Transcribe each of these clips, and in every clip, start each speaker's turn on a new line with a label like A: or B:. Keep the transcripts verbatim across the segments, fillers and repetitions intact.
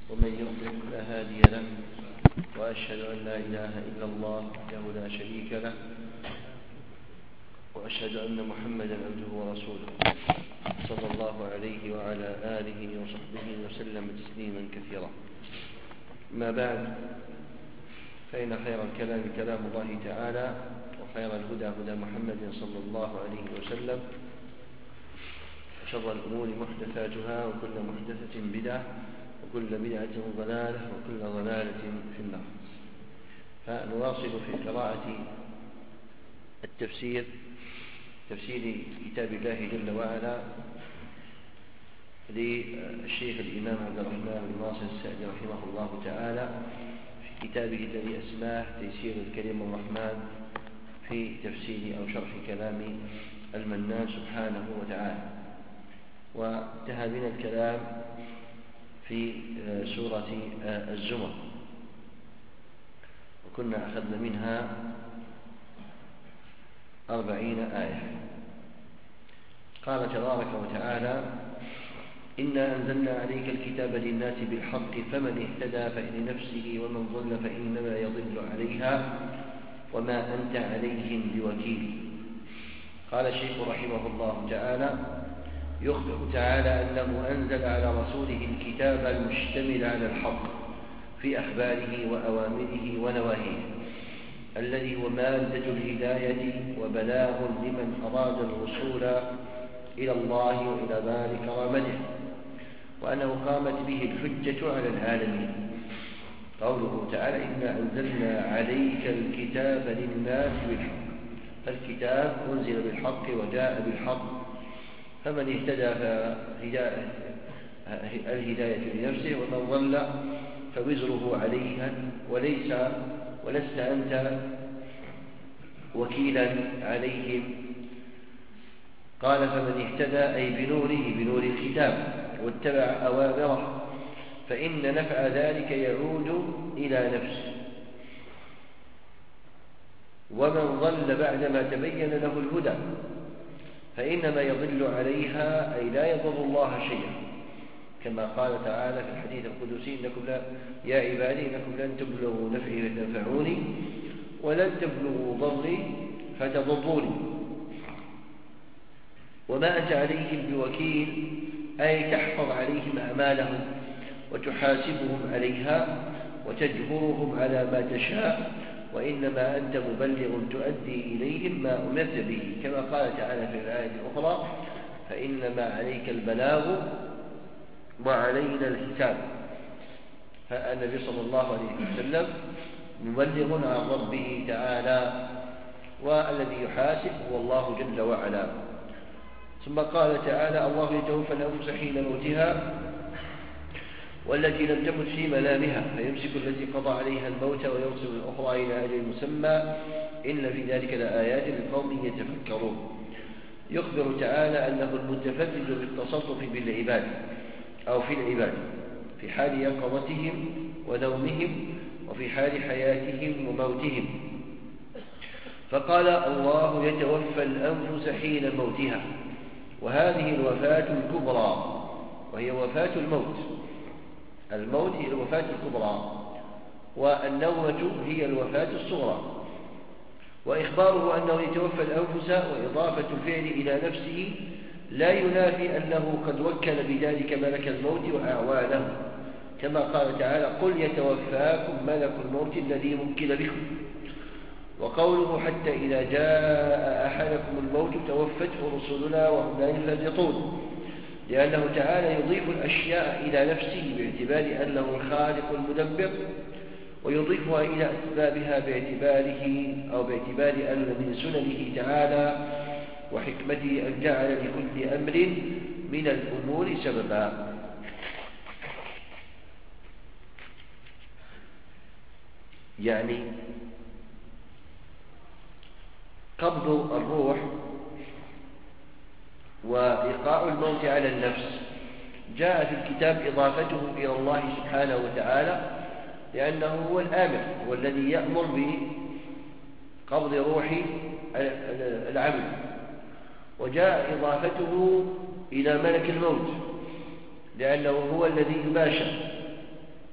A: ومن يضلل فلا هادي له، وأشهد أن لا إله إلا الله وحده لا شريك له، وأشهد أن محمدا عبده ورسوله صلى الله عليه وعلى آله وصحبه وسلم تسليما كثيرا. ما بعد، فإن خير الكلام كلام الله تعالى، وخير الهدى هدى محمد صلى الله عليه وسلم، وشر الأمور محدثاتها، وكل محدثة بدعة، وكل بدعة ضلالة، وكل ضلالة في النار. فنواصل في قراءة التفسير تفسير كتاب الله جل وعلا للشيخ الإمام عبد الرحمن بن ناصر السعدي رحمه الله تعالى في كتابه الذي أسماه تيسير الكريم الرحمن في تفسير أو شرح كلام المنان سبحانه وتعالى. وانتهى بنا الكلام في سورة الزمر، وكنا أخذنا منها أربعين آية. قال تبارك وتعالى: إنا أنزلنا عليك الكتاب للناس بالحق فمن اهتدى فلنفسه ومن ضل فإنما يضل عليها وما أنت عليهم بوكيل. قال الشيخ رحمه الله تعالى: يخبر تعالى أنه أنزل على رسوله الكتاب المشتمل على الحق في أخباره وأوامره ونواهيه، الذي هو مادة الهداية وبلاغ لمن أراد الوصول إلى الله وإلى بار كرامته، وأنه قامت به الحجة على العالمين. قوله تعالى: إنا أنزلنا عليك الكتاب للناس بالحق، فالكتاب أنزل بالحق وجاء بالحق، فمن اهتدى فالهداية لنفسه، ومن ضل فوزره عليها، وليس ولست أنت وكيلا عليهم. قال: فمن اهتدى أي بنوره، بنور الكتاب، واتبع أوامره، فإن نفع ذلك يعود إلى نفسه. ومن ضل بعدما تبين له الهدى فإنما يضل عليها، أي لا يضر الله شيئا، كما قال تعالى في الحديث القدسي: إنكم لا يا عبادي إنكم لن تبلغوا نفعي فتنفعوني، ولن تبلغوا ضري فتضروني، وما أنت عليهم بوكيل، أي تحفظ عليهم أعمالهم وتحاسبهم عليها وتجبرهم على ما تشاء، وإنما أنت مبلغ تؤدي إليهم ما أمرت به، كما قال تعالى في الآية الأخرى: فإنما عليك البلاغ وعلينا الحساب. فالنبي صلى الله عليه وسلم مبلغ عن ربه تعالى، والذي يحاسب هو الله جل وعلا. ثم قال تعالى: الله يتوفى الأنفس حين موتها والتي لم تمت في منامها، فيمسك التي قضى عليها الموت ويرسل الأخرى إلى أجل مسمى، إن في ذلك لآيات لقوم يتفكرون. يخبر تعالى أنه المتفرد بالتصرف بالعباد أو في العباد في حال يقظتهم ونومهم، وفي حال حياتهم وموتهم. فقال: الله يتوفى الأنفس حين موتها، وهذه الوفاة الكبرى، وهي وفاة الموت. الموت هي الوفاة الكبرى، والنومة هي الوفاة الصغرى. وإخباره أنه يتوفى الأنفس وإضافة الفعل إلى نفسه لا ينافي أنه قد وكل بذلك ملك الموت وأعوانه، كما قال تعالى: قل يتوفاكم ملك الموت الذي وكل بكم. وقوله: حتى إذا جاء أحدكم الموت توفته رسلنا وهم لا يفرطون، لأنه تعالى يضيف الأشياء إلى نفسه باعتبار أنه الخالق المدبر، ويضيفها إلى أسبابها باعتباره أو باعتبار أن من سننه تعالى وحكمته أن جعل لكل أمر من الأمور سببا. يعني قبض الروح وإيقاع الموت على النفس جاء في الكتاب إضافته إلى الله سبحانه وتعالى، لأنه هو الآمر، هو الذي يأمر بقبض روح العبد. وجاء إضافته إلى ملك الموت لأنه هو الذي يباشر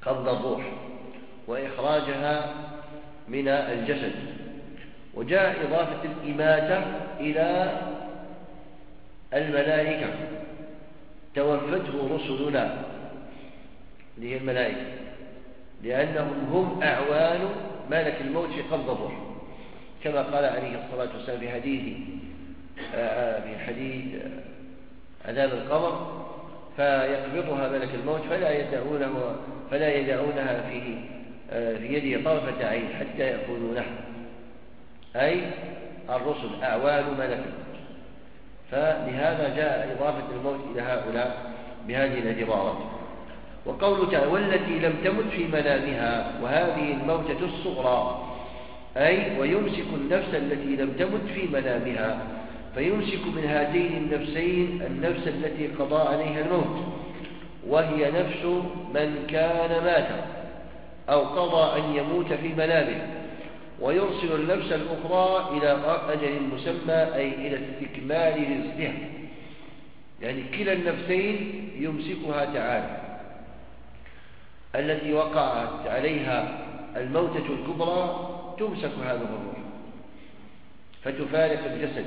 A: قبض الروح وإخراجها من الجسد. وجاء إضافة الإماتة إلى الملائكة، توفته رسلنا، اللي هي الملائكة، لأنهم هم أعوان ملك الموت في قبض الروح، كما قال عليه الصلاة والسلام في حديث في حديث عذاب القبر: فيقبضها ملك الموت فلا يدعونه فلا يدعونها في في يده طرفة عين حتى يأخذونها، أي الرسل أعوان ملك الموت. فلهذا جاء إضافة الموت إلى هؤلاء بهذه الاعتبارات. وقوله تعالى: والتي لم تمت في منامها، وهذه الموتة الصغرى، أي ويمسك النفس التي لم تمت في منامها، فيمسك من هاتين النفسين النفس التي قضى عليها الموت، وهي نفس من كان مات أو قضى أن يموت في منامه، ويرسل النفس الأخرى إلى أجل مسمى، أي إلى استكمال رزقها. يعني كلا النفسين يمسكها تعالى، التي وقعت عليها الموتة الكبرى تمسك هذه الروح فتفارق الجسد،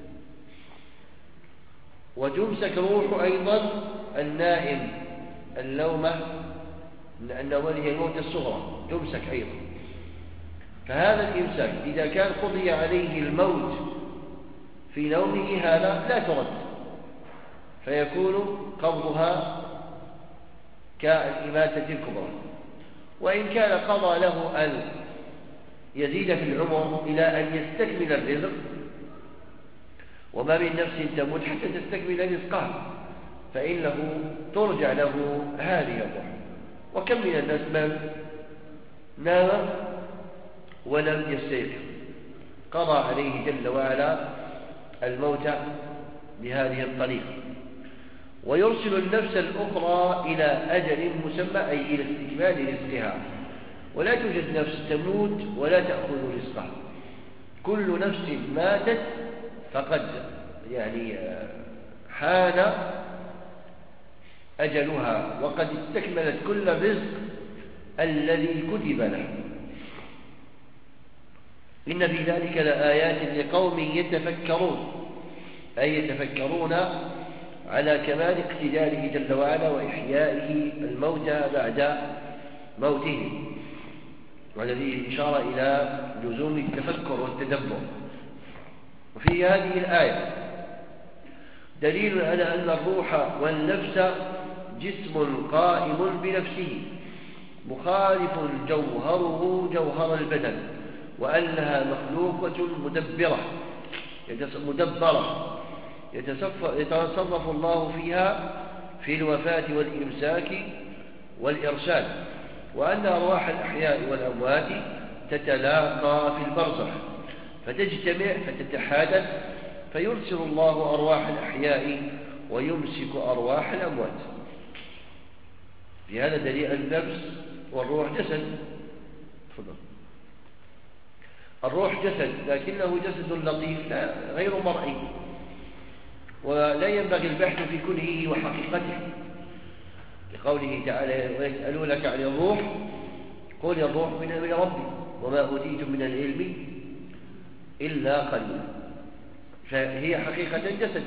A: وتمسك روح أيضا النائم اللومة، لأنه هي الموت الصغرى تمسك أيضا. فهذا الإمساك إذا كان قضي عليه الموت في نومه هذا لا ترد، فيكون قبضها كالإماتة الكبرى. وإن كان قضى له أن يزيد في العمر إلى أن يستكمل الرزق، وما من نفس تموت حتى تستكمل رزقها، فإنه ترجع له هذه الروح. وكم من الناس من نام ولم يستيقظ، قضى عليه جل وعلا الموت بهذه الطريقة. ويرسل النفس الأخرى إلى أجل مسمى، أي إلى استكمال رزقها. ولا توجد نفس تموت ولا تأخذ رزقها، كل نفس ماتت فقد يعني حان أجلها، وقد استكملت كل الرزق الذي كتب له. إن في ذلك لآيات لقوم يتفكرون، أي يتفكرون على كمال اقتداره جل وعلا وإحيائه الموتى بعد موتهم، والذي إشار إلى لزوم التفكر والتدبر. وفي هذه الآية دليل على أن الروح والنفس جسم قائم بنفسه مخالف جوهره جوهر البدن، وأنها مخلوقة مدبرة مدبرة يتصرف الله فيها في الوفاة والإمساك والإرسال، وأن أرواح الأحياء والأموات تتلاقى في البرزخ فتجتمع فتتحادث، فيرسل الله أرواح الأحياء ويمسك أرواح الأموات. في هذا دليل النفس والروح جسد. تفضل. الروح جسد، لكنه جسد لطيف غير مرئي، ولا ينبغي البحث في كنهه وحقيقته، لقوله تعالى: ويسألونك عن الروح قل الروح من أمر ربي وما أوتيتم من العلم إلا قليلا. فهي حقيقة جسد.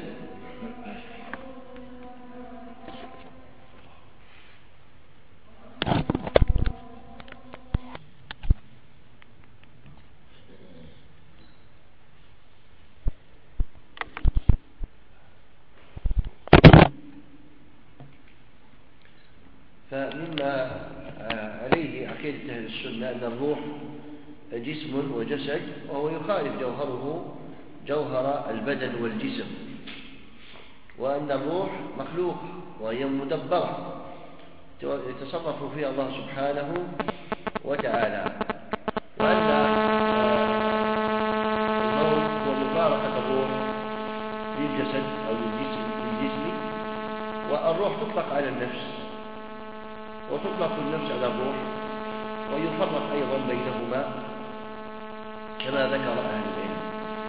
A: فمما عليه عقيدة أهل السنة أن الروح جسم وجسد، وهو يخالف جوهره جوهر البدن والجسم، وأن الروح مخلوق وهي مدبرة يتصرف فيها الله سبحانه وتعالى، وأن الموت هو مفارقة الروح للجسد أو للجسم للجسم والروح تطلق على النفس وتطلق النفس على الروح، ويفرق أيضا بينهما كما ذكر أهل العلم.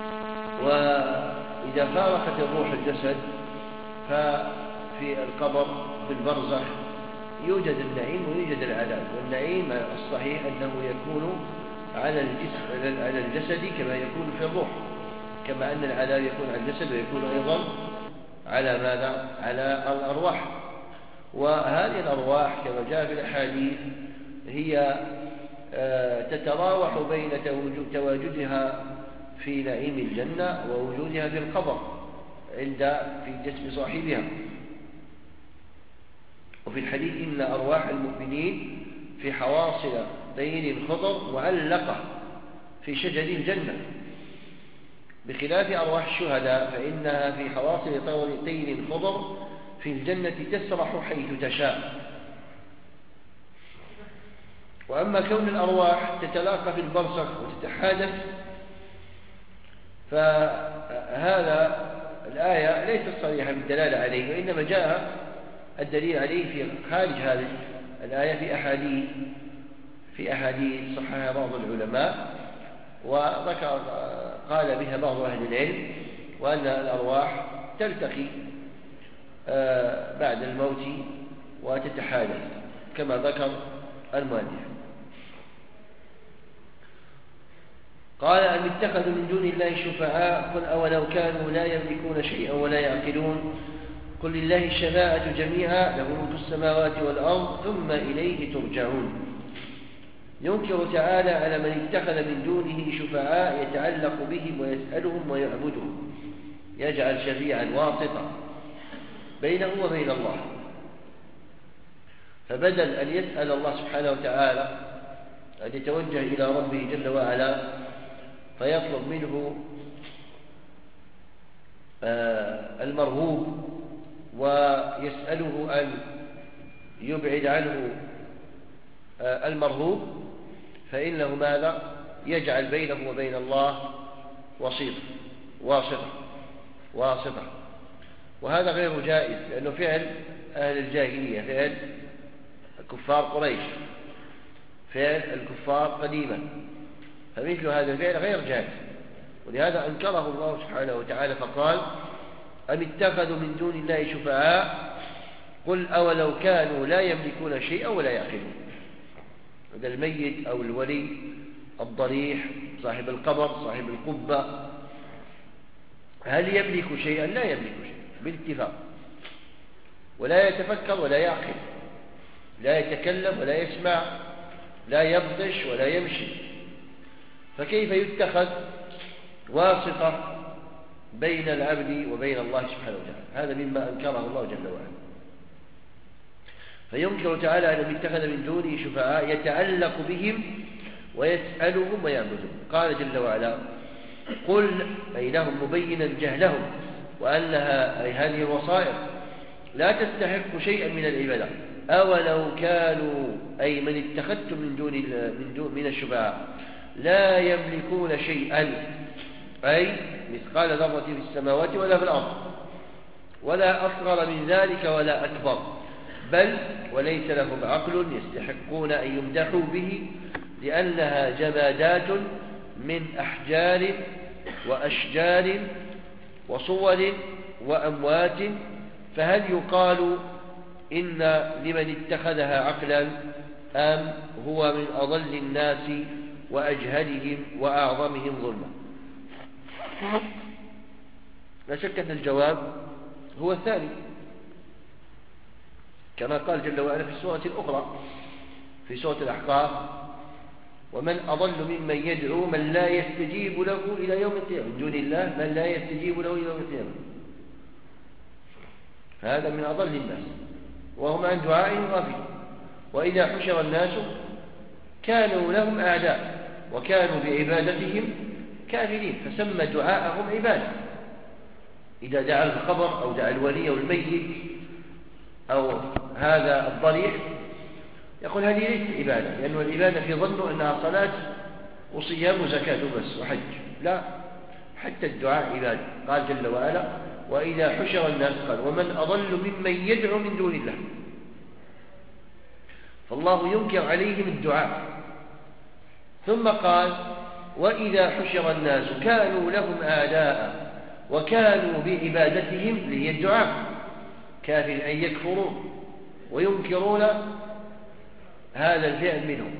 A: وإذا فارقت الروح الجسد ففي القبر في البرزخ يوجد النعيم ويوجد العذاب. والنعيم الصحيح أنه يكون على الجسد, على الجسد كما يكون في الروح، كما أن العذاب يكون على الجسد ويكون أيضا على ماذا؟ على الأرواح. وهذه الأرواح كما جاء في الأحاديث هي تتراوح بين تواجدها في نعيم الجنة ووجودها في القبر عند في جسم صاحبها. وفي الحديث إن أرواح المؤمنين في حواصل طير خضر معلقة في شجر الجنة، بخلاف أرواح الشهداء فإنها في حواصل طير خضر في الجنة تسرح حيث تشاء. وأما كون الأرواح تتلاقى في البرزخ وتتحادث فهذا الآية ليست صريحة بالدلالة عليه، وإنما جاء الدليل عليه في خارج هذه الآية في أحاديث في أحاديث صححها بعض العلماء وذكر قال بها بعض أهل العلم، وأن الأرواح تلتقي بعد الموت وتتحادث كما ذكر المؤلف. قال أم اتخذوا من دون الله شفعاء قل أولو كانوا لا يملكون شيئا ولا يعقلون قل لله الشفاعة جميعا له ملك السماوات والأرض ثم إليه ترجعون. ينكر تعالى على من اتخذ من دونه شفعاء يتعلق بهم ويسألهم ويعبدهم، يجعل شفيعا واسطة بينه وبين الله. فبدل أن يسأل الله سبحانه وتعالى أن يتوجه إلى ربه جل وعلا فيطلب منه المرغوب ويسأله أن يبعد عنه المرغوب، فإنه ماذا؟ يجعل بينه وبين الله وسيطة واسطة واسطة وهذا غير جائز، لأنه فعل أهل الجاهلية، فعل كفار قريش، فعل الكفار قديما، فمثل هذا الفعل غير جائز. ولهذا أنكره الله سبحانه وتعالى فقال أم اتخذوا من دون الله شفعاء قل أولو كانوا لا يملكون شيئا ولا يعقلون. هذا الميت أو الولي الضريح صاحب القبر صاحب القبة هل يملك شيئا؟ لا يملك شيئا بالاتفاق، ولا يتفكر ولا يعقل، لا يتكلم ولا يسمع، لا يبطش ولا يمشي، فكيف يتخذ واسطة بين العبد وبين الله سبحانه وتعالى؟ هذا مما أنكره الله جل وعلا. فينكر تعالى أن اتخذ من دونه شفعاء يتعلق بهم ويسألهم ويعبدهم. قال جل وعلا قل أي لهم مبينا جهلهم وأنها أي هذه الوصائر لا تستحق شيئا من العبادة أولو كانوا أي من اتخذتم من دون من دون من الشفعاء لا يملكون شيئا أي مثقال ذرة في السماوات ولا في الأرض ولا أصغر من ذلك ولا أكبر، بل وليس لهم عقل يستحقون أن يمدحوا به لأنها جمادات من أحجار وأشجار وصور وأموات، فهل يقال إن لمن اتخذها عقلا أم هو من أضل الناس وأجهلهم وأعظمهم ظلما؟ لا شك أن الجواب هو الثاني، كما قال جل وعلا في السورة الأخرى في سورة الأحقاف ومن أضل ممن يدعو من لا يستجيب له إلى يوم القيامة، من دون الله من لا يستجيب له إلى يوم القيامة، هذا من أضل الناس وهم عن دعائهم غافلون. وإذا حشر الناس كانوا لهم أعداء وكانوا بعبادتهم كافرين، فسمى دعاءهم عبادة. إذا دعا الخبر أو دعا الولي أو الميت أو هذا الضريح يقول هذه ليست عبادة، لأن العبادة في ظنه أنها صلاة وصيام وزكاة بس وحج، لا، حتى الدعاء عبادة. قال جل وعلا وإذا حشر الناس قال ومن أضل ممن يدعو من دون الله، فالله ينكر عليهم الدعاء. ثم قال وإذا حشر الناس كانوا لهم أعداء وكانوا بعبادتهم اللي هي الدعاء كافر أن يكفروا وينكرون هذا الفعل منهم.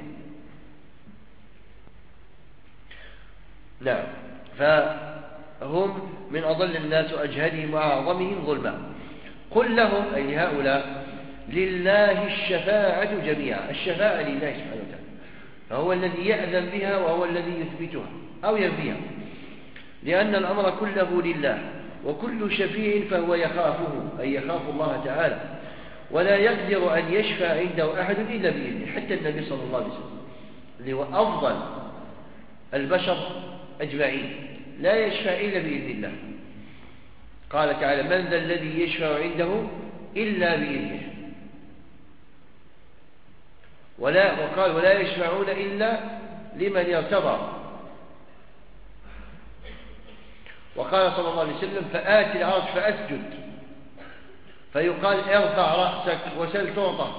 A: نعم، فهم من أضل الناس وأجهلهم وأعظمهم ظلما. قل لهم أي هؤلاء لله الشفاعة جميعا. الشفاعة لله سبحانه وتعالى، فهو الذي يأذن بها وهو الذي يثبتها أو ينفيها، لأن الأمر كله لله، وكل شفيع فهو يخافه أي يخاف الله تعالى، ولا يقدر أن يشفع عنده أحد إلا بإذنه. حتى النبي صلى الله عليه وسلم اللي هو أفضل البشر أجمعين لا يشفع إلا بإذن الله. قال تعالى: من ذا الذي يشفع عنده إلا بإذنه. ولا وقال: ولا يشفعون إلا لمن ارتضى. وقال صلى الله عليه وسلم: فآت العرش فأسجد، فيقال: ارفع رأسك وسل تعطى،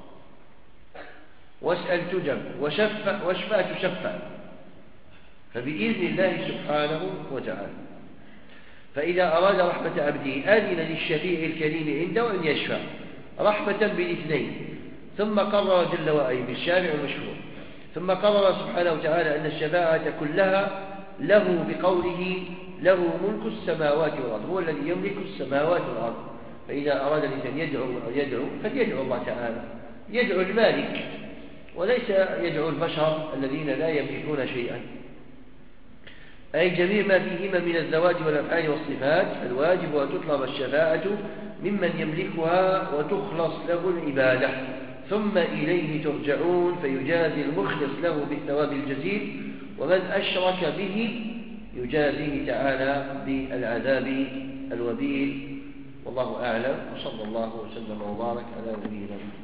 A: واسأل تجب، وشفع واشفع تشفع، فبإذن الله سبحانه وتعالى. فإذا أراد رحمة عبده أذن للشفيع الكريم عنده أن يشفع رحمة بالاثنين. ثم قرر جل وعلا بالشافع المشهور، ثم قرر سبحانه وتعالى أن الشفاعة كلها له بقوله: له ملك السماوات والأرض، هو الذي يملك السماوات والأرض. فإذا أراد الإنسان يدعو يدعو فليدعو الله تعالى، يدعو المالك وليس يدعو البشر الذين لا يملكون شيئا. أي جميع ما فيهما من الذوات والأفعال والصفات، فالواجب أن تطلب الشفاعة ممن يملكها وتخلص له العبادة، ثم إليه ترجعون فيجازي المخلص له بالثواب الجزيل، ومن أشرك به يجازيه تعالى بالعذاب الوبيل. والله أعلم، وصلى الله وسلم وبارك على نبينا محمد.